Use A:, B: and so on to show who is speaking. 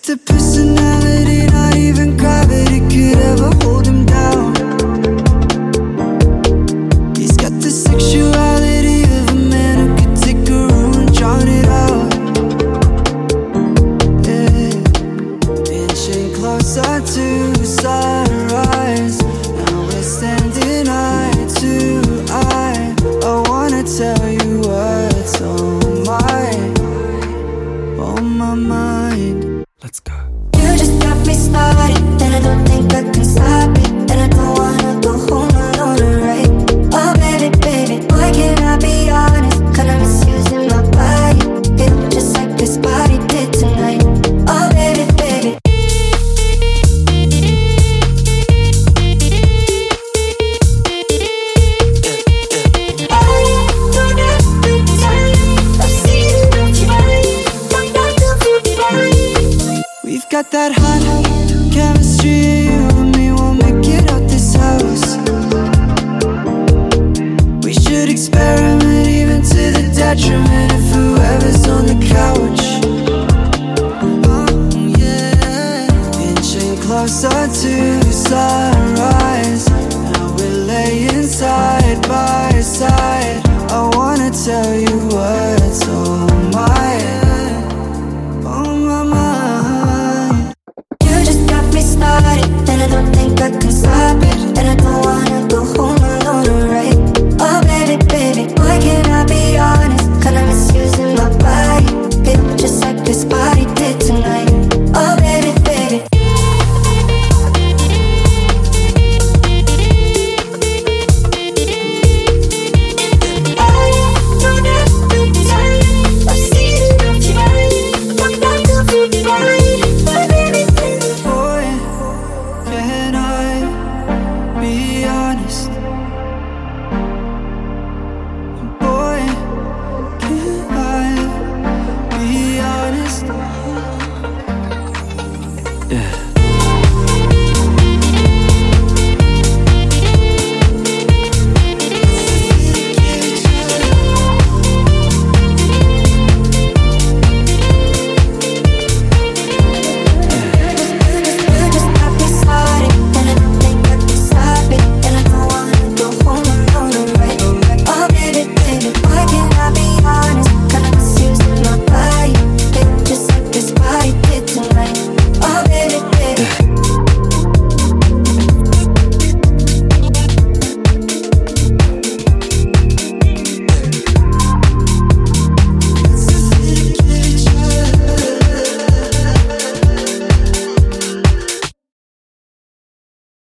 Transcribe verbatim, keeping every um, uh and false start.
A: got the personality, not even gravity could ever hold him down. He's got the sexuality of a man who could take a room and drown it out. Yeah. Inching closer to sunrise, now we're standing eye to eye. I wanna tell you what's on my, on my mind. Let's go.
B: You just got me started, and I don't think I can stop it. And I don't wanna go home alone, right? Oh baby, baby, why can't I be honest? Cause I'm misusing my body, feel just like this body did tonight. Oh baby, baby.
A: We've got that hot chemistry, you and me will make it out this house. We should experiment even to the detriment of whoever's on the couch. Oh yeah. Inching closer to sunrise, now we're laying side by side. I wanna tell you what's on my, on my mind.
B: You just got me started, and I don't think I can stop it. And I don't wanna go home alone, right? Oh baby, baby, why can't I be honest? Cause I'm misusing my body, feel just like this body did tonight. Oh baby, baby.
A: Boy, can I be honest? Boy, can I be honest? Yeah.